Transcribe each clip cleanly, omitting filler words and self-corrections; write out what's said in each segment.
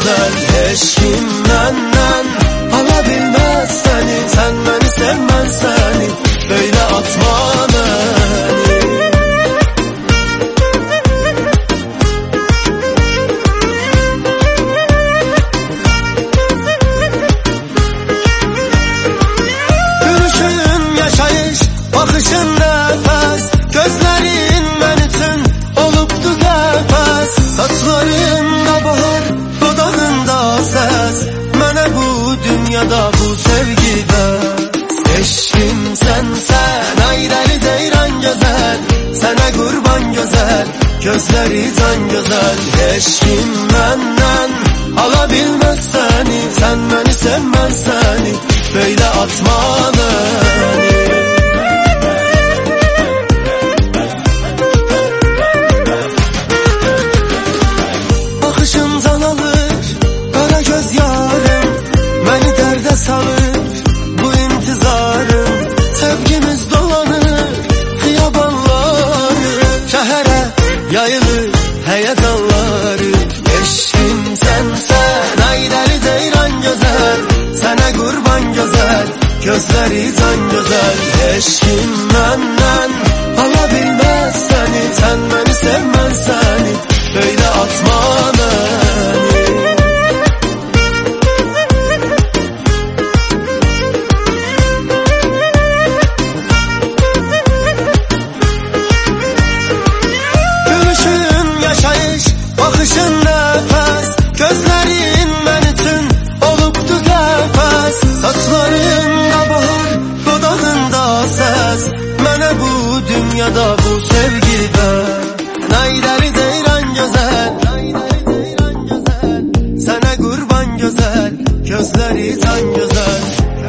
gözəl Eşkim məndən ala bilməz səni Sən məni sevmən səni Böyle atma məni Gülüşün yaşayış, bakışın nefes Gözlerin mən üçün olubdu qəfəs Saçlarında bahar, dodağında səs Mənə bu dünyada bu sevgidə Eşkim sənsən, ay dəli deyran gözəl Sənə qurban gözəl, gözləri can gözəl Eşkim məndən ala bilməz səni Sən məni sevmən səni, böyle atma məni Bakışın can alır, qara göz yarım Məni dərdə salır, bu intizarım Sevgimiz dolanır, xiyabanları Şəhərə yayılır, həyəcanları Eşkim sənsən, ay dəli deyran gözəl Sənə qurban gözəl, gözləri can gözəl Eşkim məndən ala bilməz səni Sən məni sevmən səni, böyle atma məni Gülüşün yaşayış, bakışın nefes Gözlerin mən üçün olubdu qəfəs Saçlarında bahar, dodağında səs Mənə bu dünyada bu sevgidə Nay dəli deyran gözəl Sənə qurban gözəl, gözləri can gözəl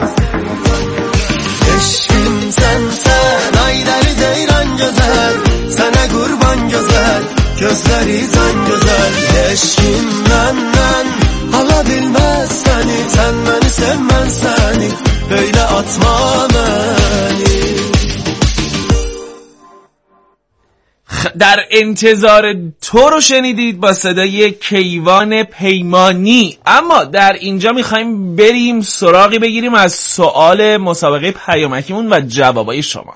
Eşkim sənsən, ay dəli deyran gözəl Sənə qurban gözəl, gözləri can gözəl Eşkim məndən ala bilməz səni Sən məni sevmən səni, böyle atma məni در انتظار تو رو شنیدید با صدای کیوان پیمانی. اما در اینجا میخوایم بریم سراغی بگیریم از سوال مسابقه پیامکیمون و جوابای شما.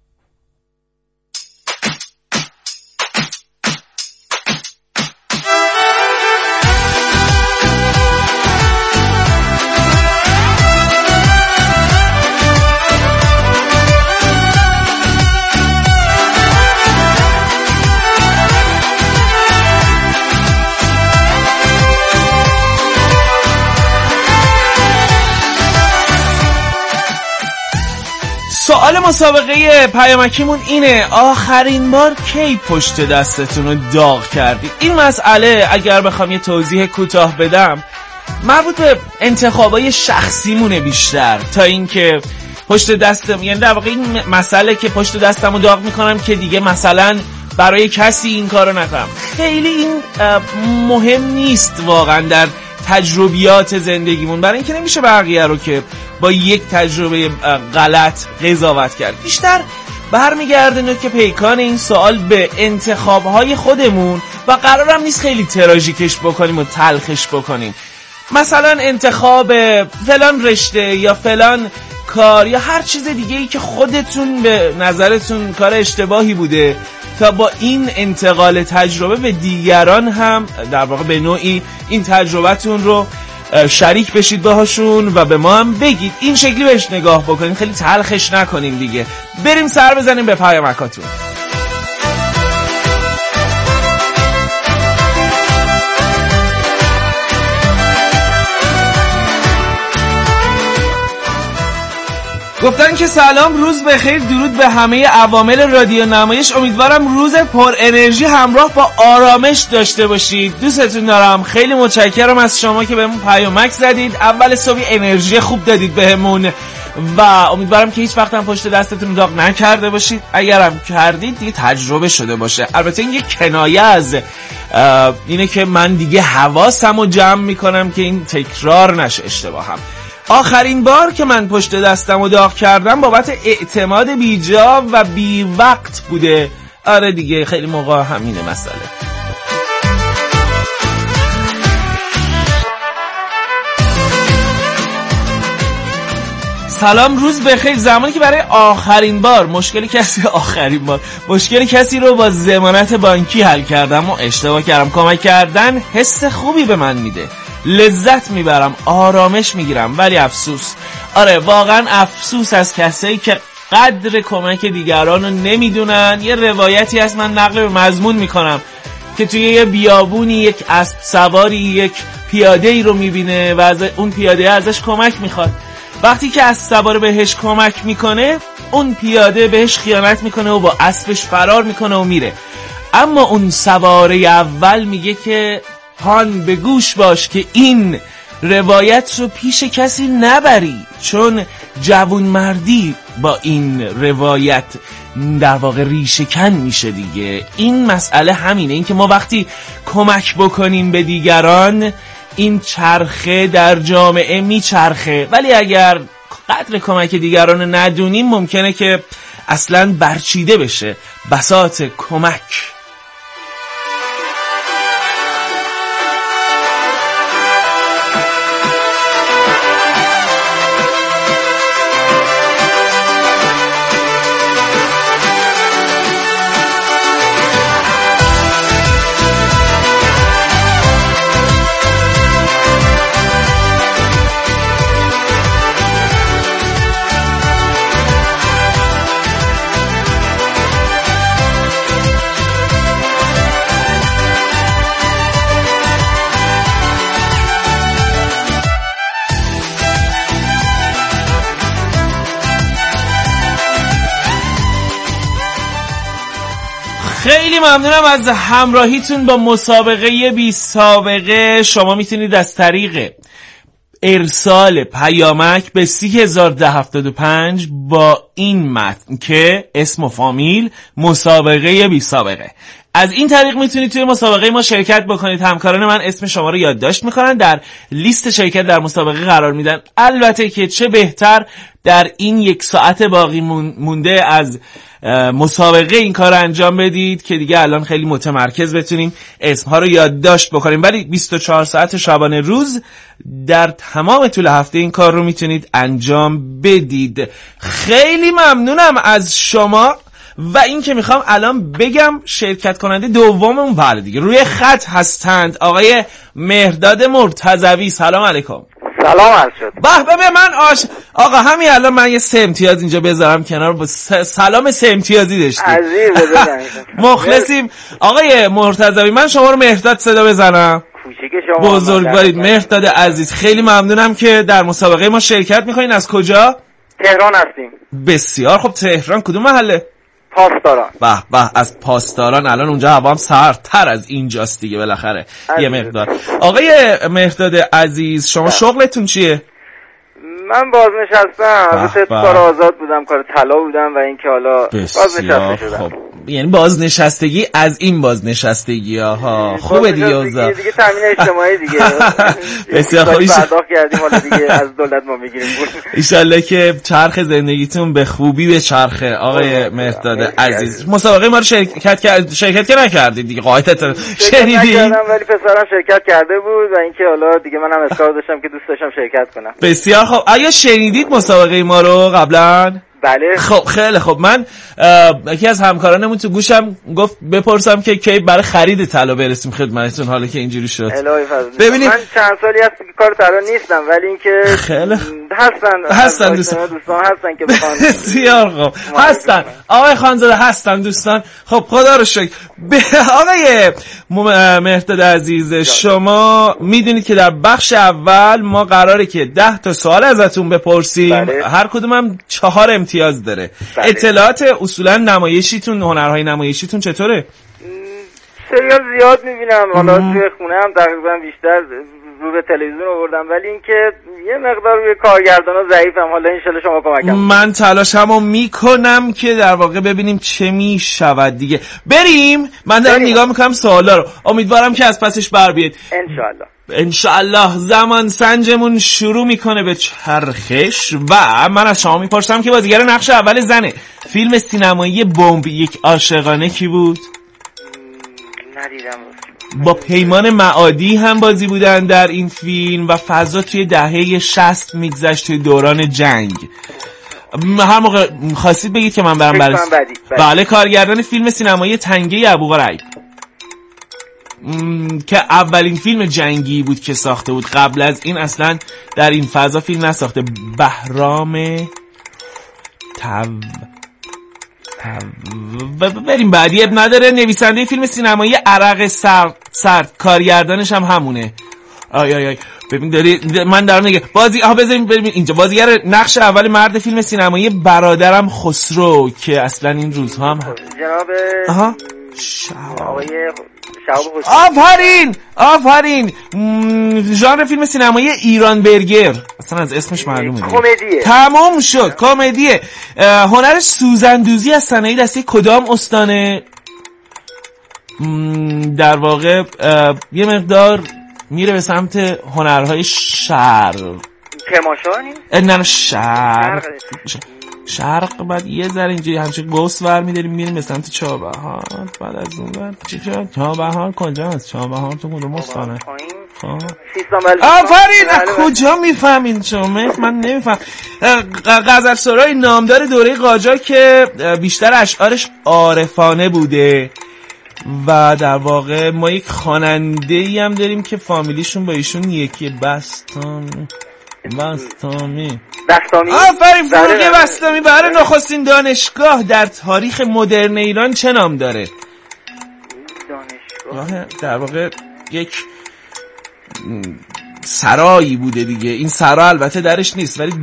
سوال مسابقه پیامکیمون اینه: آخرین بار کی پشت دستتون رو داغ کردید؟ این مسئله اگر بخوام یه توضیح کوتاه بدم مربوط به انتخابای شخصیمونه بیشتر تا اینکه پشت دستم، یعنی در واقع این مسئله که پشت دستم رو داغ میکنم که دیگه مثلا برای کسی این کارو نکنم، خیلی این مهم نیست واقعا در تجربیات زندگیمون، برای اینکه نمیشه بقیه رو که با یک تجربه غلط قضاوت کرد. بیشتر برمیگرده نکته پیکان این سوال به انتخابهای خودمون و قرارم نیست خیلی تراژیکش بکنیم و تلخش بکنیم. مثلا انتخاب فلان رشته یا فلان کار یا هر چیز دیگه ای که خودتون به نظرتون کار اشتباهی بوده، تا با این انتقال تجربه به دیگران هم در واقع به نوعی این تجربتون رو شریک بشید باهاشون و به ما هم بگید. این شکلی بهش نگاه بکنیم، خیلی تلخش نکنیم دیگه. بریم سر بزنیم به پیامکاتون. گفتن که سلام، روز بخیر، درود به همه عوامل رادیو نمایش. امیدوارم روز پر انرژی همراه با آرامش داشته باشید. دوستتون دارم. خیلی متشکرم از شما که بهمون پیامک زدید، اول صبح انرژی خوب دادید بهمون و امیدوارم که هیچ وقت هم پشت دستتون داغ نکرده باشید. اگرم کردید دیگه تجربه شده باشه. البته این یه کنایه از اینه که من دیگه حواسمو جمع میکنم که این تکرار نشه اشتباهم. آخرین بار که من پشت دستمو داغ کردم بابت اعتماد بیجا و بی وقت بوده. آره دیگه، خیلی موقع همینه مسئله. سلام، روز بخیر. زمانی که برای آخرین بار مشکل کسی رو با ضمانت بانکی حل کردم و اشتباه کردم، کمک کردن حس خوبی به من میده، لذت میبرم، آرامش میگیرم، ولی افسوس، آره واقعا افسوس از کسایی که قدر کمک دیگران رو نمیدونن. یه روایتی هست، من نقل به مضمون میکنم، که توی یه بیابونی یک اسب سواری یک پیاده ای رو میبینه و از اون پیاده ازش کمک میخواد. وقتی که اسب سوار بهش کمک میکنه، اون پیاده بهش خیانت میکنه و با اسبش فرار میکنه و میره. اما اون سواره اول میگه که هان به گوش باش که این روایت رو پیش کسی نبری، چون جوانمردی با این روایت در واقع ریشه کن میشه دیگه. این مسئله همینه، این که ما وقتی کمک بکنیم به دیگران، این چرخه در جامعه میچرخه، ولی اگر قدر کمک دیگران رو ندونیم ممکنه که اصلاً برچیده بشه بساط کمک. خیلی ممنونم از همراهیتون با مسابقه بی سابقه. شما میتونید از طریق ارسال پیامک به 301075 با این متن که اسم و فامیل مسابقه بی سابقه، از این طریق میتونید توی مسابقه ما شرکت بکنید. همکاران من اسم شما رو یادداشت میکنن، در لیست شرکت در مسابقه قرار میدن. البته که چه بهتر در این 1 ساعت باقی مونده از مسابقه این کار رو انجام بدید که دیگه الان خیلی متمرکز بتونیم اسمها رو یادداشت بکنیم، ولی 24 ساعت شبانه روز در تمام طول هفته این کار رو میتونید انجام بدید. خیلی ممنونم از شما. و این که میخوام الان بگم شرکت کننده دوممون بله دیگه روی خط هستند، آقای مهرداد مرتضوی. سلام علیکم. سلام عرض شد. به من آقا همین الان من یه 3 امتیاز اینجا بذارم کنار، با سلام 3 امتیازی داشتیم. عزیز مخلصیم. آقای مرتضوی من شما رو مهرداد صدا بزنم؟ کوچیک شما بزرگوارید مهرداد عزیز. خیلی ممنونم که در مسابقه ما شرکت میکنین. از کجا؟ تهران هستیم. بسیار خب. تهران کدوم محله؟ پاسداران. به از پاسداران. الان اونجا هوا هم سردتر از اینجاست دیگه بالاخره یه مقدار. آقای مهرداد عزیز شما شغلتون چیه؟ من بازنشستم، البته کار آزاد بودم، کار طلا بودم و اینکه حالا بازنشسته شدم. خب. یعنی بازنشستگی از این بازنشستگی ها خوبه دیگه اوضاع. دیگه تامین اجتماعی دیگه. بسیار خوب. پرداخت کردیم حالا دیگه از دولت ما میگیریم. ان شاءالله که چرخ زندگیتون به خوبی به چرخه. آقای مهرداد عزیز مسابقه ما رو شرکت نکردید دیگه، قاعدتا شنیدی؟ ولی پسرم شرکت کرده بود و اینکه حالا دیگه منم اصرار داشتم که دوست داشتم شرکت کنم. بسیار خوب. آیا شنیدید مسابقه ما رو قبلا؟ بله. خب خیلی خب. من یکی از همکارانمون تو گوشم گفت بپرسم که کی برای خرید طلا برسیم خدمتتون، حالا که اینجوری شد. ببینید من چند سالی هست که کار طلا نیستم، ولی اینکه خیلی هستن دوستان هستن که بخوان. بسیار خوب هستن آقای خانزاده، هستن دوستان. خب خدا رو شکر. آقای مهرداد عزیز شما میدونید که در بخش اول ما قراره که 10 تا سوال ازتون بپرسیم. بله. هر کدوم هم 4 امتیاز داره. بله. اطلاعات اصولا نمایشیتون، هنرهای نمایشیتون چطوره؟ سریال زیاد میبینم، حالا توی خونه هم تقریبا بیشتر رو به تلویزیون آوردم، ولی اینکه یه مقدار روی کارگردانا ضعیفم. حالا ان شاءالله شما کمکم. من تلاشمو میکنم که در واقع ببینیم چه میشود دیگه. بریم. من دارم نگاه میکنم سوالا رو، امیدوارم که از پسش بر بیاد ان شاء الله. زمان سنجمون شروع میکنه به چرخش و من از شما میپرسم که بازیگر نقش اول زنه فیلم سینمایی بمب یک عاشقانه کی بود؟ ندیدم. با پیمان معادی هم بازی بودن در این فیلم و فضا توی دهه 60 میگذشت توی دوران جنگ. هر موقع خواستید بگید که من برم برس. بله، کارگردان فیلم سینمایی تنگه ابوقریب که اولین فیلم جنگی بود که ساخته بود. قبل از این اصلا در این فضا فیلم نساخته. بهرام بریم بعدی، اب نداره. نویسنده فیلم سینمایی عرق سرد کارگردانش هم همونه. آی ببین داری من دارم میگه بازی بذاریم بریم اینجا. بازیگر نقش اول مرد فیلم سینمایی برادرم خسرو که اصلا این روزها هم جناب آفرین ژانر فیلم سینمایی ایران برگر، اصلا از اسمش معلومه کمدیه. تمام شد، کمدیه. هنرش سوزندوزی از صنایع دستی کدام استانه؟ در واقع یه مقدار میره به سمت هنرهای شرق. کرمانشاه نه شرق بعد یه ذره اینجوری همچه گوست ور میداریم میریم به سمت چابهار. بعد از اون ور چی شد؟ چابهار کجا هست؟ چابهار تو کدوم استانه؟ آفرین. کجا میفهمین شما؟ من نمیفهم. غزلسرای نامدار دوره قاجار که بیشتر اشعارش عارفانه بوده و در واقع ما یک خواننده‌ای هم داریم که فامیلیشون با ایشون یکی. بستامی. آفرین، فروغ بستامی. برای نخستین دانشگاه در تاریخ مدرن ایران چه نام داره؟ دانشگاه در واقع یک سرایی بوده دیگه. این سرا البته درش نیست ولی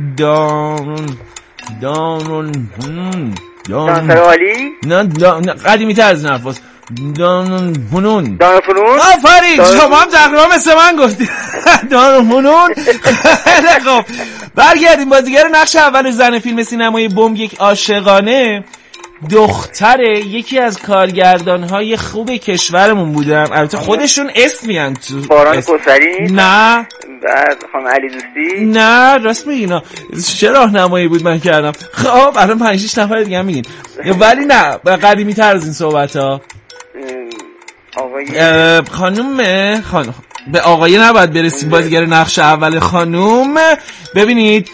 دانسروالی؟ نه قدیمی تر از نفس. دانفنون. آفرین، شما هم تقریبا مثل من گفتید. دانفنون. خیلی خوب. برگردیم. بازیگر نقش اول زن فیلم سینمایی بمب یک عاشقانه دختر یکی از کارگردان‌های خوب کشورمون بودن. البته خودشون اسم میگن تو. باران کوثری؟ نه. بعد خانم علی دوستی؟ نه راست میگی. نه چه راهنمایی بود من کردم. خب الان 5-6 نفر دیگه هم میگین. ولی نه قدیمی تر از این صحبت‌ها. خانم به آقای نباید برسیم. بازیگر نقش اول خانوم ببینید.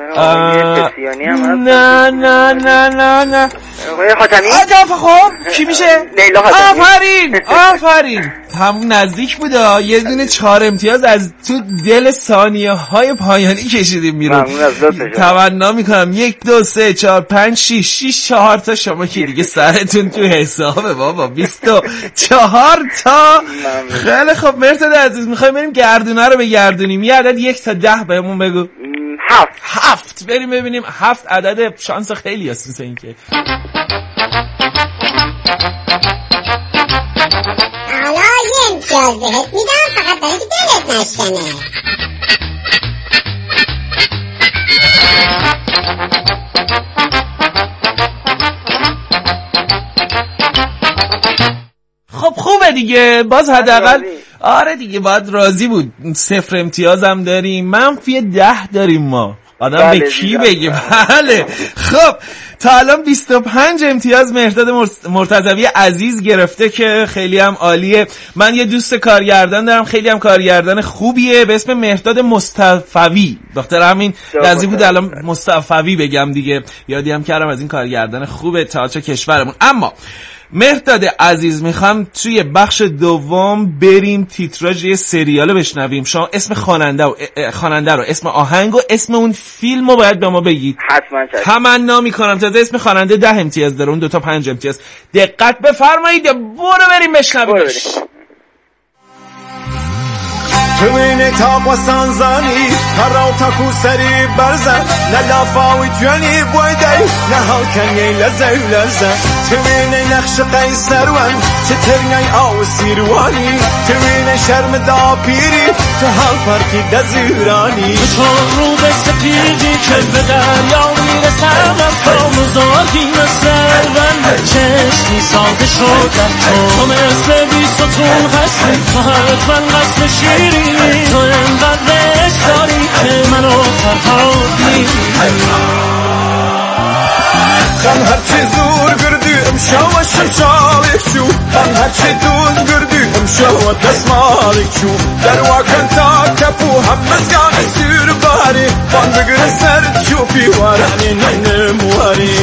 نه خاتمی. خب کی میشه؟ لیلا خاتمی. آفرین همون نزدیک بوده. یه دونه 4 امتیاز از تو دل ثانیه های پایانی کشیدیم بیرون. تمنا میکنم 1 2 3 4 5 6 4 تا شما که دیگه سرتون تو حسابه بابا. 24 تا. خیلی خب مرتضی عزیز میخوایم بریم گردونه رو بگردونیم. یه عدد 1 تا 10 بهمون بگو. 7 بریم ببینیم. 7 عدد شانس خیلی هست مثل این که حالا یه امتیاز بهت میدم فقط برای که دلت نشکنه. خب خوبه دیگه. باز حداقل آره دیگه باید راضی بود. 0 امتیازم داریم. منفی 10 داریم ما. آدم به کی بگیم؟ بله. خب تا الان 25 امتیاز مهرداد مرتضوی عزیز گرفته که خیلی هم عالیه. من یه دوست کارگردان دارم خیلی هم کارگردان خوبیه به اسم مهرداد مصطفوی. دختر همین لازم بود الان مصطفوی بگم دیگه. یادی هم کردم از این کارگردان خوبه تئاتر کشورمون. اما مهرداد عزیز میخوام توی بخش دوم بریم تیتراژ یه سریال بشنویم. شما اسم خواننده رو اسم آهنگ و اسم اون فیلم رو باید به ما بگید. حتما تمنا میکنم. تازه اسم خواننده 10 امتیاز داره، اون 2 تا 5 امتیاز. دقت بفرمایید. برو بریم بشنویمش. تو این تاق و سانزانی هراو تاکو سری برزن نلافاوی جوانی بویدی نهال کنی لزن تو این نقش قیصر ون چه ترنی آو سیروانی تو این شرم دا پیری تو حال پرکی دزیرانی تو رو به سپیدی که به دریا میرسم از کامزادی مثل من چشمی ساده شد تو مثل بی ستون هستی تو حتما قصد شیری تو انقدر عشق داری که منو فرهاد می‌کنی خم هرچی زور گردی امشا و شمشاوی شو خم هرچی دون گردی امشا och dess marikju där och kan ta på hamnas gang sur bari man bygger ser chupi warani nne muari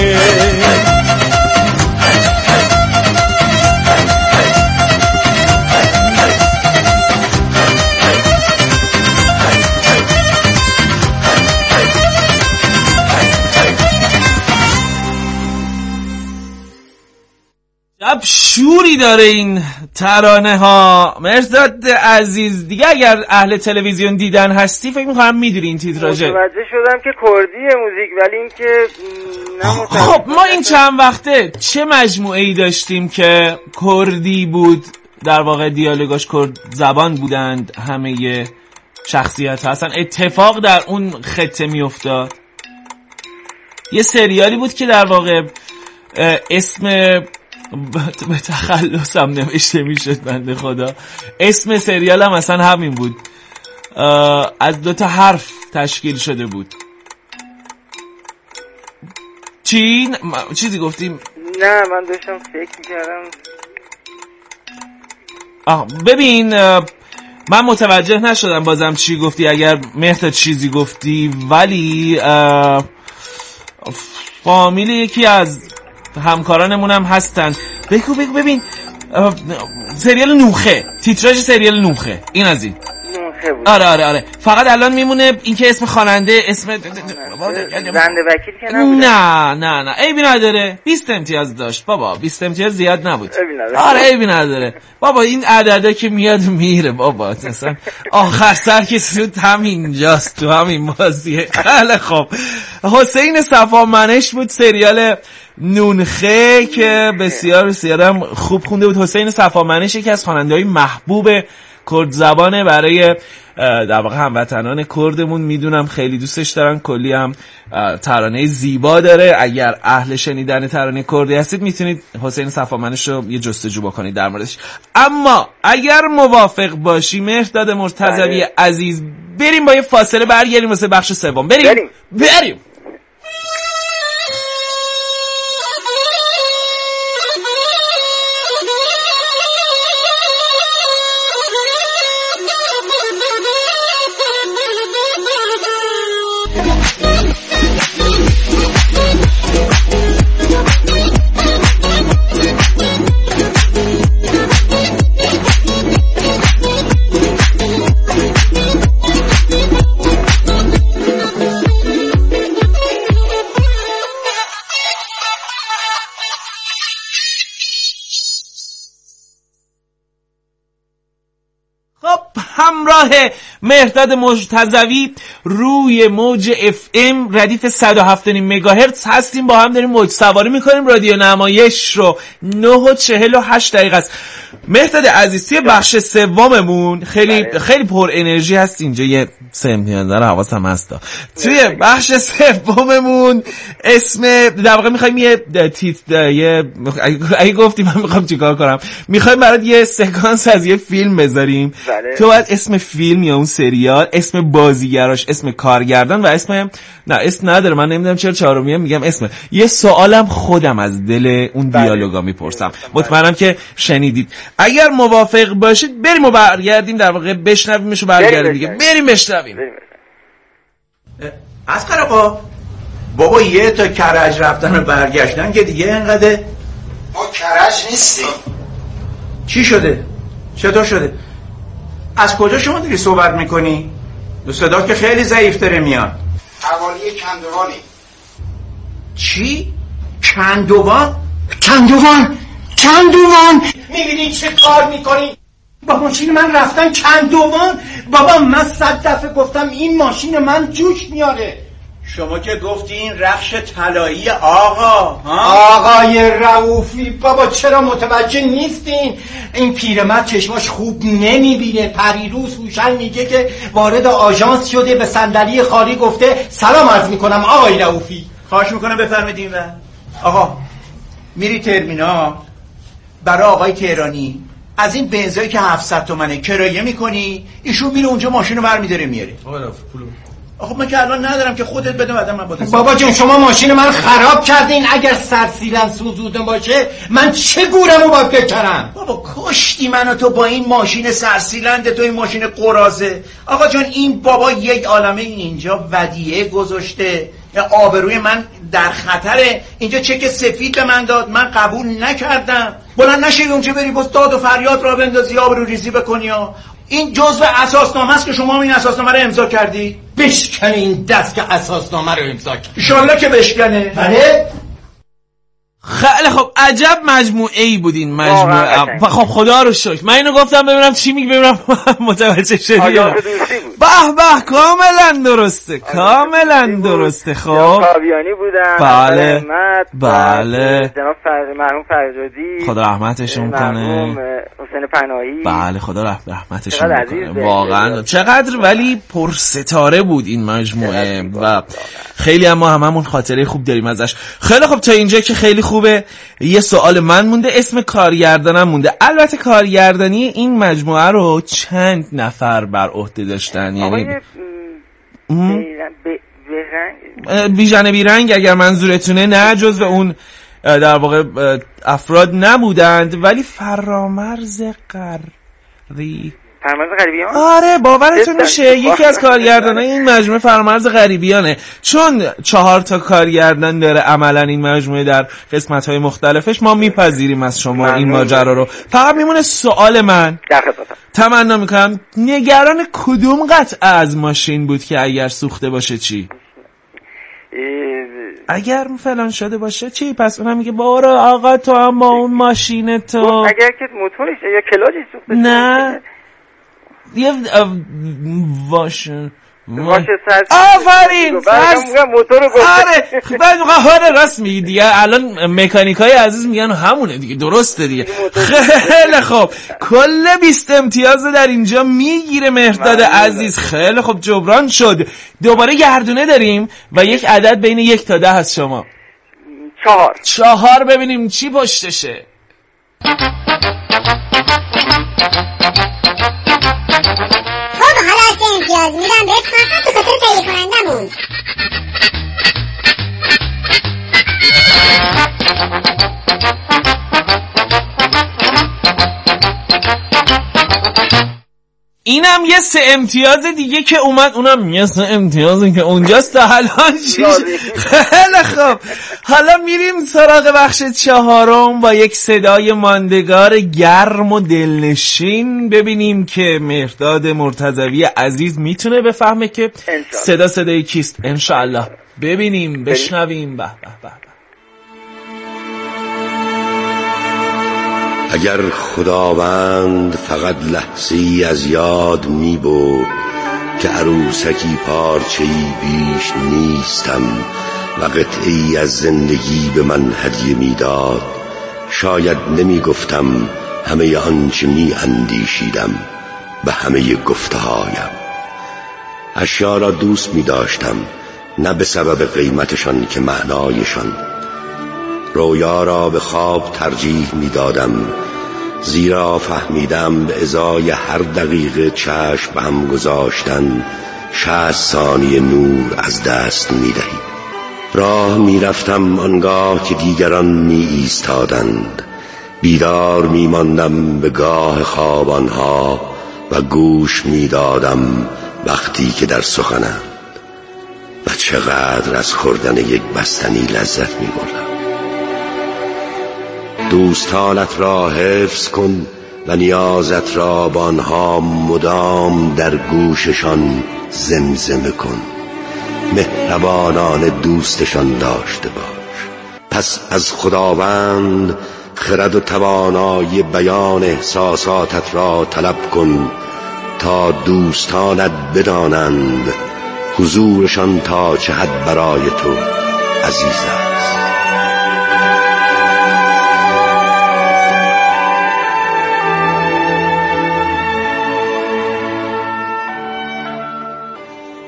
شب شوری داره این ترانه ها. مرداد عزیز دیگه اگر اهل تلویزیون دیدن هستی فکر می‌کنم میدونی این تیتراژه. متوجه شدم که کردیه موزیک ولی این که خب ما این چند وقته چه مجموعه‌ای داشتیم که کردی بود، در واقع دیالوگاش کرد زبان بودند، همه شخصیت ها اصلا اتفاق در اون خطه میافتاد. یه سریالی بود که در واقع اسم به تخلصم نوشته میشد بنده خدا، اسم سریال هم اصلا همین بود، از 2 حرف تشکیل شده بود. چیزی گفتیم؟ نه من داشتم فکر کردم. ببین من متوجه نشدم بازم چی گفتی، اگر مهداد چیزی گفتی، ولی فامیل یکی از همکارانمون هم هستن. بگو ببین سریال نوخه، تیتراژ سریال نوخه، این از این نوخه بود. آره فقط الان میمونه اینکه اسم خواننده، اسم زنده وکیل که نبود. نه عیبی نداره، 20 امتیاز داشت بابا، 20 امتیاز زیاد نبود. عیبی نداره بابا، این عددا که میاد میره بابا، اصلا آخر سر که سود همینجاست تو همین بازیه. خیلی خوب، حسین صفامنش بود سریال نونخه که بسیار هم خوب خونده بود. حسین صفامنش یکی از خواننده‌های محبوب کرد زبانه برای در واقع هموطنان کردمون، میدونم خیلی دوستش دارن، کلی هم ترانه زیبا داره. اگر اهل شنیدن ترانه کردی هستید میتونید حسین صفامنش رو یه جستجو بکنید در موردش. اما اگر موافق باشی مهرداد مرتضوی عزیز، بریم با یه فاصله برگردیم واسه بخش سوم. بریم. همراه مهرداد مرتضوی روی موج FM ردیف 107.5 مگاهرتز هستیم، با هم داریم موج سواری میکنیم. رادیو نمایش رو 9:48 است. مهرداد عزیز توی بخش سوممون خیلی پر انرژی هست اینجا، یه 3 امتیاز داره حواسم هست. توی بخش سوممون اسم در واقع میخوایم یه اگه گفتیم من میخوام چیکار کنم، میخوایم برات یه سکانس از یه فیلم بذاریم. تو باید اسم فیلم یا اون سریال، اسم بازیگراش، اسم کارگردان و اسم اسم نداره، من نمیدونم چرا چهارمی میگم اسم. یه سوالم خودم از دل اون دیالوگا میپرسم، مطمئنم که شنیدید. اگر موافق باشید بریم و برگردیم، در واقع بشنویمش و برگردیم دیگه. بریم بشنویم. اسقر آقا بابا یه تا کرج رفتن و برگشتن که دیگه اینقدر. ما کرج نیستیم. چی شده؟ چطور شده؟ از کجا شما داری صحبت میکنی؟ صدا که خیلی ضعیف داره میاد. حوالی کندوانی. چی؟ کندوان؟ میبینی چه کار میکنی؟ با ماشین من رفتن کندوان. بابا من 100 دفعه گفتم این ماشین من جوش میاره. شما که گفتی این رخش طلایی آقا. آقای رؤوفی، بابا چرا متوجه نیستین؟ این پیرمرد چشماش خوب نمیبینه. پریروز هوشنگ میگه که وارد آژانس شده، به صندلی خالی گفته سلام عرض میکنم آقای رؤوفی. خواهش میکنم بفرمایید. آقا میری ترمینال برای آقای تهرانی، از این بنزایی که 700 تومنه کرایه میکنی، ایشون میره اونجا ماشین رو برمیداره میاره. آخه من که الان ندارم که خودت بده بعدم من بده. بابا جون شما ماشین من خراب کردین، اگر سرسیلن سوزوده باشه من چه گورمو باید بکنم؟ بابا کشتی منو تو با این ماشین سرسیلند تو، این ماشین قرازه. آقا جان این بابا یک عالمه اینجا ودیعه گذاشته، آبروی من در خطره. اینجا چک سفید به من داد، من قبول نکردم. بلند نشی اونجا بری باز داد و فریاد را بندازی آبرو ریزی بکنی ها. این جزء اساسنامه است که شما این اساسنامه رو امضا کردی. بشکنه این دست که اساسنامه رو امضا کرد. ان شاءالله که بشکنه. بله. خیلی خب عجب مجموعه ای بود این مجموعه. خب خدا رو شکر. من اینو گفتم ببینم چی میگی، ببینم متوجه شدی. آجان دوستی بود. به به کاملا درسته، کاملا درسته. خب کاویانی بودن. بله بله. جناب مرحوم فرجادی خدا رحمتشون کنه. حسین پناهی. بله خدا رحمتشون کنه. واقعا چقدر ولی پرستاره بود این مجموعه و خیلی هممون خاطره خوب داریم ازش. خیلی خب تا اینجا که خیلی خوبه. یه سوال من مونده، اسم کارگردانم مونده. البته کارگردانی این مجموعه رو چند نفر بر عهده داشتن؟ یعنی بیژن بیرنگ اگر منظورتونه، نه جزو اون در واقع افراد نبودند، ولی فرامرز غریبیان. آره باورتون میشه یکی از کارگردانای این مجموعه فرامرز غریبیانه، چون 4 تا کارگردان داره عملا این مجموعه در قسمت‌های مختلفش. ما میپذیریم از شما این ماجرا رو. فقط میمونه سوال من، تمنا میکنم نگران کدوم قطعه از ماشین بود که اگر سوخته باشه چی؟ اگر فلان شده باشه چی؟ پس اونم میگه بارا آقا تو هم با اون ماشین تو اگر که موتورش یا کلاژش سوخته نه یه آفرین موتور رو آره راست میگی دیگه. الان مکانیکای عزیز میگن همونه دیگه، درسته دیگه. خیلی خوب کل 20 امتیاز در اینجا میگیره مهرداد عزیز. خیلی خوب جبران شد. دوباره گردونه داریم و یک عدد بین 1 تا 10 از شما. 4 ببینیم چی پشتشه. خب حالا چه امتیاز میدم بهت فقط به خاطر تهیه کنندمون. اینم یه 3 امتیاز دیگه که اومد، اونم یه 3 امتیازی که اونجاست. الان 6. خیلی خوب حالا میریم سراغ بخش 4 با یک صدای ماندگار گرم و دلنشین. ببینیم که مهرداد مرتضوی عزیز میتونه بفهمه که صدای کیست. انشالله ببینیم بشنویم. به به به. اگر خداوند فقط لحظه‌ای از یاد می برد که عروسکی پارچه‌ای بیش نیستم و قطعه‌ای از زندگی به من هدیه می داد، شاید نمی گفتم همه آنچه می اندیشیدم به همه گفته‌هایم. اشیا را دوست می داشتم، نه به سبب قیمتشان که معنایشان. رویا را به خواب ترجیح می دادم، زیرا فهمیدم به ازای هر دقیقه چشم به هم گذاشتن 60 ثانیه نور از دست می دهی. راه می رفتم آنگاه که دیگران می ایستادند، بیدار می ماندم به گاه خواب آنها و گوش می دادم وقتی که در سخنند و چقدر از خوردن یک بستنی لذت می بردم. دوستانت را حفظ کن و نیازت را با آنها مدام در گوششان زمزمه کن. مهربانانه دوستشان داشته باش. پس از خداوند خرد و توانایی بیان احساساتت را طلب کن تا دوستانت بدانند حضورشان تا چه حد برای تو عزیز است.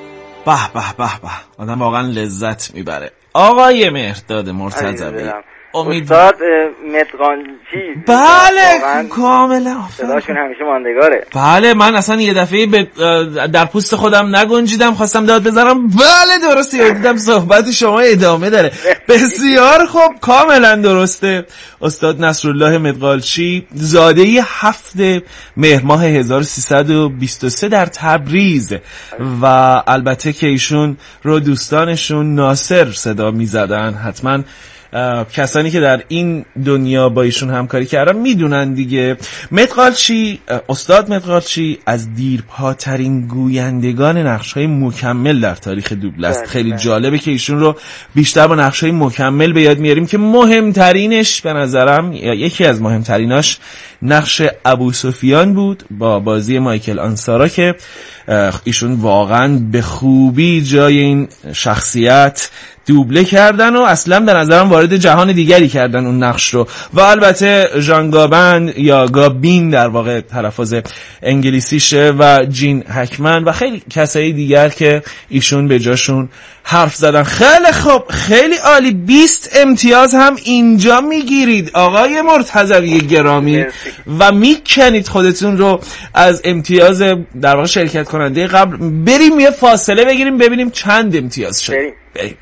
به به به به، آدم واقعا لذت میبره. آقای مهرداد مرتضوی استاد مدغانچی. بله کاملا صداشون همیشه ماندگاره. بله من اصلا یه دفعه در پوست خودم نگنجیدم، خواستم داد بزنم بله درسته، دیدم صحبت شما ادامه داره. بسیار خوب کاملا درسته. استاد نصرالله مدغالچی زاده 7 مهر ماه 1323 در تبریز و البته که ایشون رو دوستانشون ناصر صدا می زدن. حتما کسانی که در این دنیا با ایشون همکاری کردن میدونن دیگه. مدغالچی، استاد مدغالچی از دیرپاترین گویندگان نقش‌های مکمل در تاریخ دوبله است. خیلی جالبه که ایشون رو بیشتر با نقش‌های مکمل به یاد میاریم که مهمترینش به نظرم یا یکی از مهمتریناش نقش ابو سفیان بود با بازی مایکل آنسارا که ایشون واقعا به خوبی جای این شخصیت دوبله کردن و اصلا به نظرم وارد جهان دیگری کردن اون نقش رو. و البته ژان گابن یا گابین در واقع تلفظ انگلیسیشه و جین هکمن و خیلی کسایی دیگر که ایشون به جاشون حرف زدن. خیلی خوب، خیلی عالی. 20 امتیاز هم اینجا میگیرید آقای مرتضوی گرامی و میکنید خودتون رو از امتیاز در واقع شرکت کننده قبل. بریم یه فاصله بگیریم ببینیم چند امتیاز شد. بریم.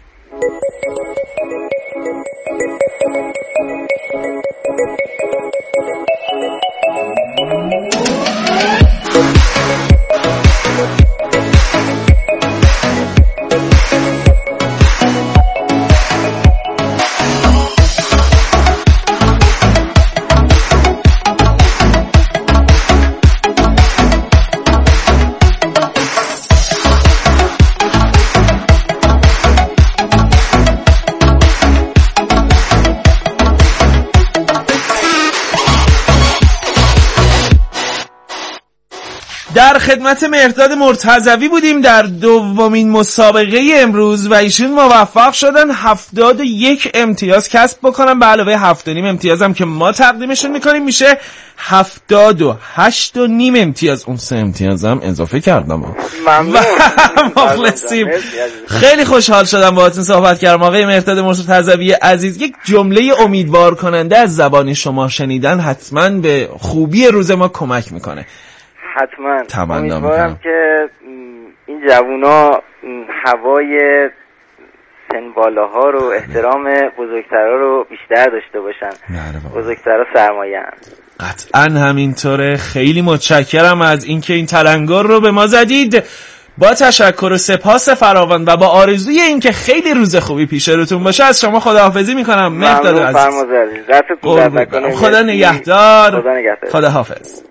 در خدمت مهرداد مرتضوی بودیم در دومین مسابقه امروز و ایشون موفق شدن 71 امتیاز کسب بکنن به علاوه 7.5 امتیاز هم که ما تقدیمشون میکنیم میشه 78.5 امتیاز. اون 3 امتیاز هم اضافه کردم. ممنون. مخلصیم. خیلی خوشحال شدم باهاتون صحبت کردم آقای مهرداد مرتضوی عزیز. یک جمله امیدوار کننده از زبان شما شنیدن حتما به خوبی روز ما کمک میکنه. حتما امیدوارم که این جوونا هوای سنبالاها رو احترام بزرگترها رو بیشتر داشته باشن. بزرگترها سرمایه هست. قطعا همینطوره. خیلی متشکرم از اینکه این تلنگر رو به ما زدید. با تشکر و سپاس فراوان و با آرزوی اینکه خیلی روز خوبی پیش روتون باشه از شما خداحافظی میکنم. مهرداد عزیز خدا نگهدار. خدا حافظ.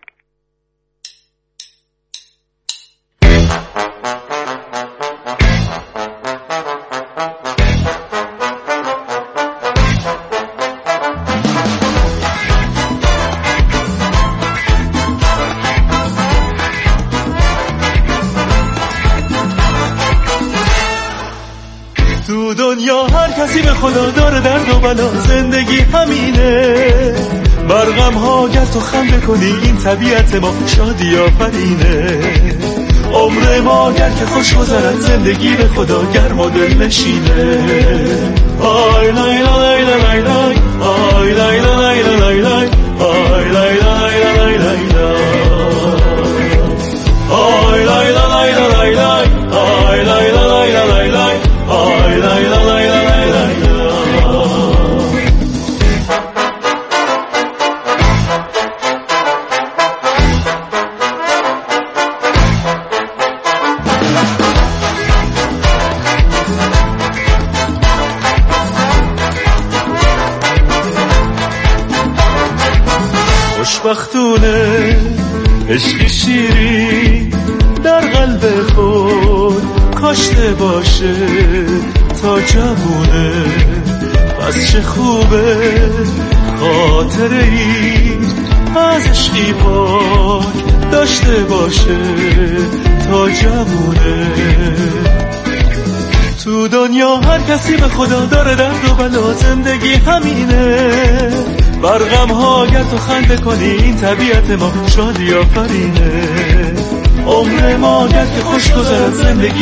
تو دنیا هر کسی به خدا داره درد و بلا، زندگی همینه. برغم ها گر تو خنده کنی این طبیعت ما شادی آفرینه. عمر ما گر که خوش گذرد زندگی به خدا گرم و دل نشینه. آی لای لای لای لای آی لای لای لای لای آی لای لای لای لای آی لای لای لای لای آی لای لای لای لای آی لای لای لای لای. خوشبختونه عشق شیری در قلب خود کاشته باشه تا جوونه. پس چه خوبه خاطره ای از عشقی پاک داشته باشه تا جوونه. تو دنیا هر کسی به خدا داره درد و بلا، زندگی همینه. برغم ها گر تو خنده کنی این طبیعت ما شادی آفرینه. عمر ما گر که خوش گذرد زندگی